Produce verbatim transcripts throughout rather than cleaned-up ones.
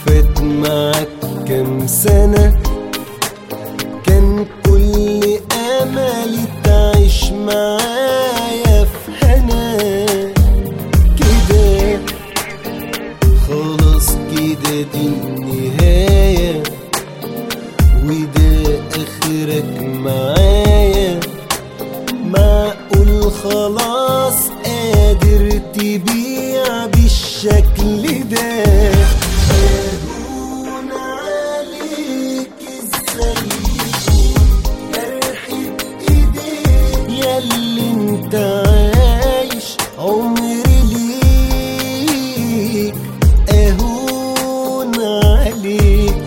فات معاك كام سنة، كان كل املي تعيش معايا في هنا. كده خلاص كده دي النهاية، وده اخرك معايا. معقول خلاص قادر تبيع بالشكل ده؟ هون عليك ازاي جرح بايديك ياللي انت عايش عمري ليك. اهون عليك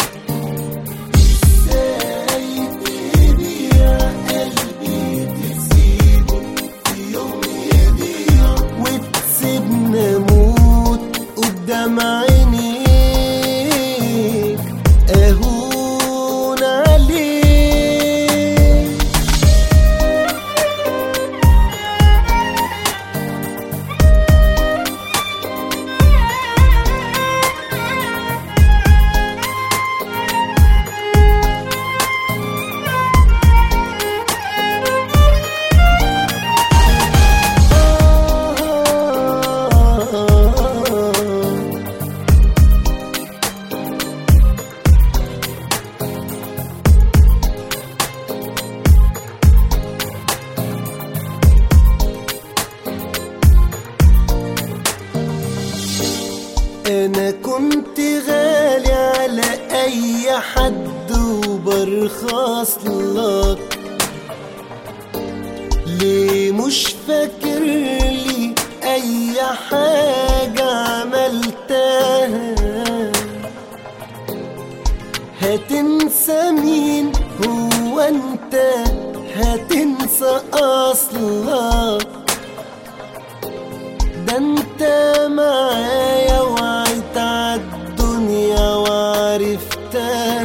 ازاي تبيع قلبي تسيبه في يوم يضيع وتسيبنا موت قدام عينيك. اهون عليك. انا كنت غالي على اي حد وبرخص لك، ليه مش فاكر لي اي حاجة عملتها؟ هتنسى مين هو انت؟ هتنسى اصلك؟ ده انت معايا وعيت عالدنيا وعرفتها.